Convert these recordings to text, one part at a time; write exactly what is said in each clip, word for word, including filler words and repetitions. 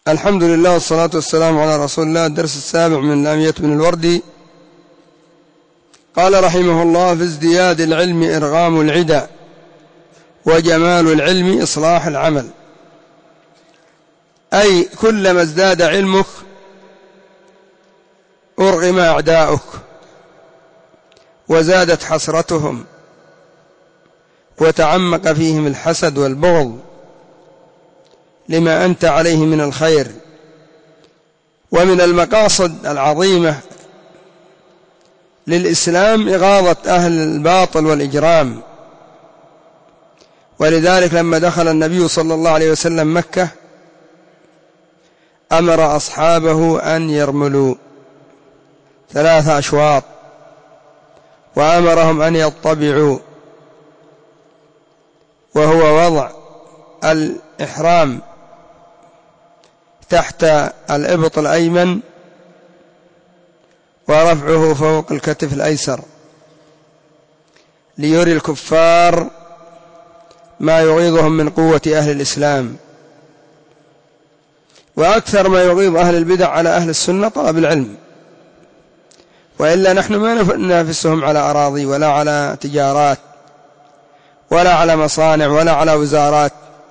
الحمد لله والصلاة والسلام على رسول الله. الدرس السابع من لامية بن الوردي. قال رحمه الله: في ازدياد العلم إرغام العدا، وجمال العلم إصلاح العمل. أي كلما ازداد علمك أرغم أعداؤك وزادت حسرتهم وتعمق فيهم الحسد والبغض لما أنت عليه من الخير. ومن المقاصد العظيمة للإسلام إغاظة أهل الباطل والإجرام، ولذلك لما دخل النبي صلى الله عليه وسلم مكة أمر أصحابه أن يرملوا ثلاث أشواط، وأمرهم أن يطبعوا، وهو وضع الإحرام تحت الإبط الأيمن ورفعه فوق الكتف الأيسر، ليري الكفار ما يغيظهم من قوة أهل الإسلام. وأكثر ما يغيظ أهل البدع على أهل السنة طلب العلم، وإلا نحن ما ننافسهم على أراضي ولا على تجارات ولا على مصانع ولا على وزارات،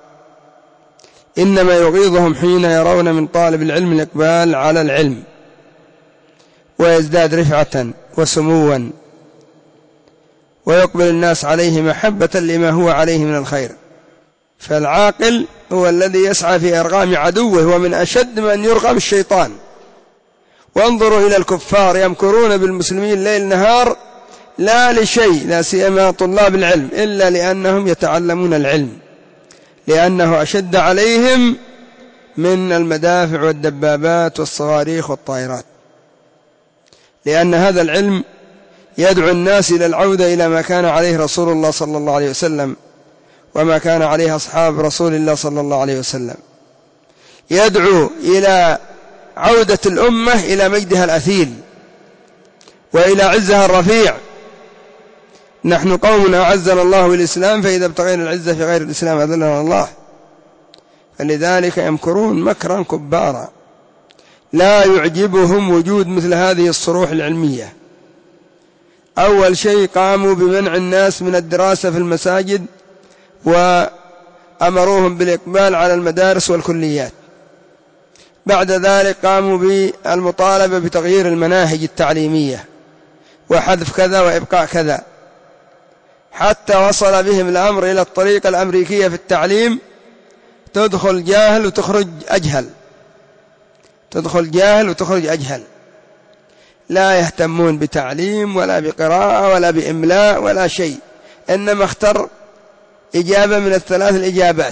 إنما يغيظهم حين يرون من طالب العلم الإقبال على العلم ويزداد رفعة وسموا، ويقبل الناس عليه محبة لما هو عليه من الخير. فالعاقل هو الذي يسعى في إرغام عدوه، ومن أشد من يرغم الشيطان. وانظروا إلى الكفار يمكرون بالمسلمين ليل نهار لا لشيء، لا سيما طلاب العلم، إلا لأنهم يتعلمون العلم، لأنه أشد عليهم من المدافع والدبابات والصواريخ والطائرات، لأن هذا العلم يدعو الناس إلى العودة إلى ما كان عليه رسول الله صلى الله عليه وسلم وما كان عليه أصحاب رسول الله صلى الله عليه وسلم، يدعو إلى عودة الأمة إلى مجدها الأثيل وإلى عزها الرفيع. نحن قوم أعزنا الله بالإسلام، فإذا ابتغينا العزة في غير الإسلام أذلنا الله. فلذلك يمكرون مكرا كبارا، لا يعجبهم وجود مثل هذه الصروح العلمية. أول شيء قاموا بمنع الناس من الدراسة في المساجد، وأمروهم بالإقبال على المدارس والكليات. بعد ذلك قاموا بالمطالبة بتغيير المناهج التعليمية وحذف كذا وإبقاء كذا، حتى وصل بهم الأمر إلى الطريقة الأمريكية في التعليم: تدخل جاهل وتخرج أجهل، تدخل جاهل وتخرج أجهل. لا يهتمون بتعليم ولا بقراءة ولا بإملاء ولا شيء، إنما اختر إجابة من الثلاث الإجابات: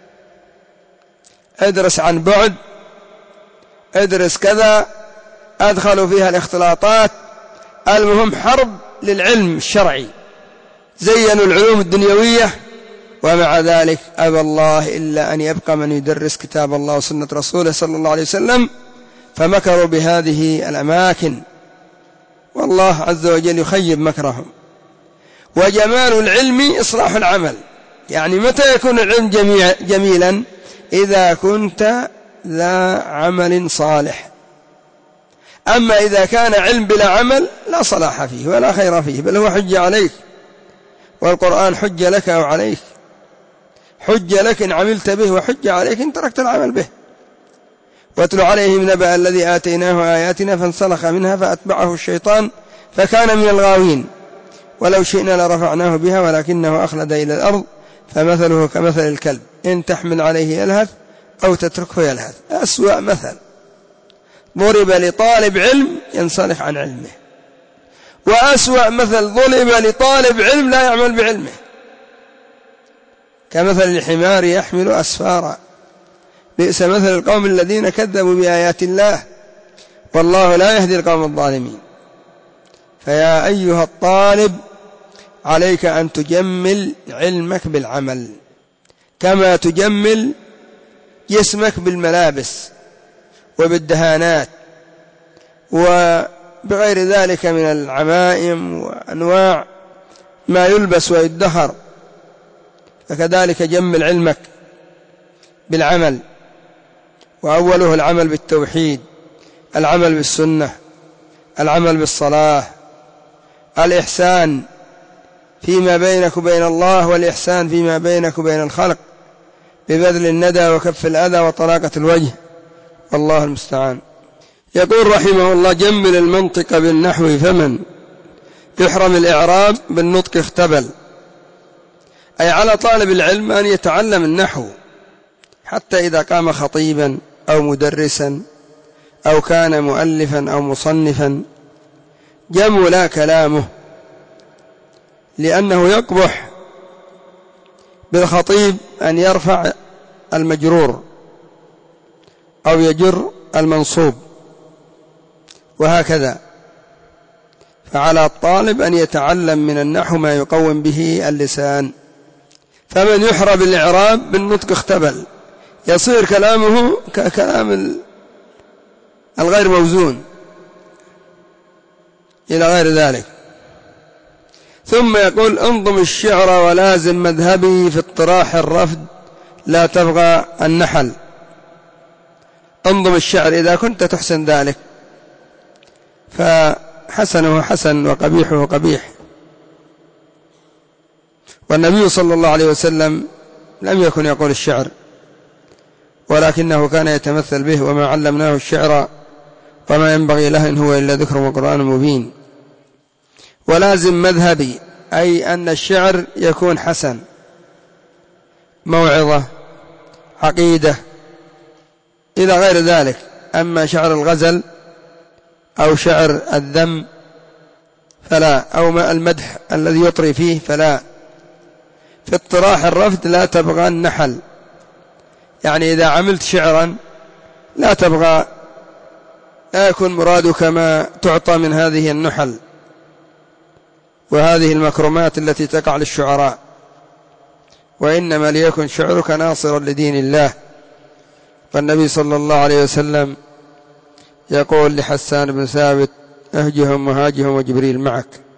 ادرس عن بعد، ادرس كذا، أدخلوا فيها الاختلاطات. المهم حرب للعلم الشرعي، زينوا العلوم الدنيوية، ومع ذلك أبى الله إلا أن يبقى من يدرس كتاب الله وسنة رسوله صلى الله عليه وسلم، فمكروا بهذه الأماكن، والله عز وجل يخيب مكرهم. وجمال العلم إصلاح العمل، يعني متى يكون العلم جميلا؟ إذا كنت ذا عمل صالح. أما إذا كان علم بلا عمل لا صلاح فيه ولا خير فيه، بل هو حجة عليك، والقرآن حجة لك أو عليك. حجة لك إن عملت به، وحجة عليك إن تركت العمل به. واتل عليهم نبأ الذي آتيناه آياتنا فانسلخ منها فأتبعه الشيطان فكان من الغاوين، ولو شئنا لرفعناه بها ولكنه أخلد إلى الأرض فمثله كمثل الكلب إن تحمل عليه يلهث أو تتركه يلهث. أسوأ مثل ضرب لطالب علم ينسلخ عن علمه، وأسوأ مثل ضرب لطالب علم لا يعمل بعلمه، كمثل الحمار يحمل أسفارا، بئس مثل القوم الذين كذبوا بآيات الله والله لا يهدي القوم الظالمين. فيا أيها الطالب، عليك أن تجمل علمك بالعمل، كما تجمل جسمك بالملابس وبالدهانات وبغير ذلك من العمائم وأنواع ما يلبس ويدخر، فكذلك جمل علمك بالعمل. وأوله العمل بالتوحيد، العمل بالسنة، العمل بالصلاة، الإحسان فيما بينك وبين الله، والإحسان فيما بينك وبين الخلق ببذل الندى وكف الأذى وطلاقة الوجه، والله المستعان. يقول رحمه الله: جمل المنطق بالنحو، فمن يحرم الإعراب بالنطق اختبل. أي على طالب العلم أن يتعلم النحو، حتى إذا قام خطيبا أو مدرسا أو كان مؤلفا أو مصنفا جمل كلامه، لأنه يقبح بالخطيب أن يرفع المجرور أو يجر المنصوب، وهكذا. فعلى الطالب أن يتعلم من النحو ما يقوم به اللسان. فمن يحرم الإعراب بالنطق اختبل، يصير كلامه ككلام الغير موزون إلى غير ذلك. ثم يقول: انظم الشعر ولازم مذهبي في اطراح الرفد لا تبغى النحل. انظم الشعر إذا كنت تحسن ذلك، فحسنه حسن وقبيحه قبيح. والنبي صلى الله عليه وسلم لم يكن يقول الشعر، ولكنه كان يتمثل به: وما علمناه الشعر وما ينبغي له إن هو إلا ذكر وقرآن مبين. ولازم مذهبي، أي أن الشعر يكون حسن، موعظة، عقيدة، إلى غير ذلك. أما شعر الغزل أو شعر الذم فلا، أو المدح الذي يطري فيه فلا. في اطراح الرفد لا تبغى النحل، يعني إذا عملت شعرا لا تبغى، لا يكون مرادك ما تعطى من هذه النحل وهذه المكرمات التي تقع للشعراء، وإنما ليكن شعرك ناصرا لدين الله. فالنبي صلى الله عليه وسلم يقول لحسان بن ثابت: اهجهم وهاجهم وجبريل معك.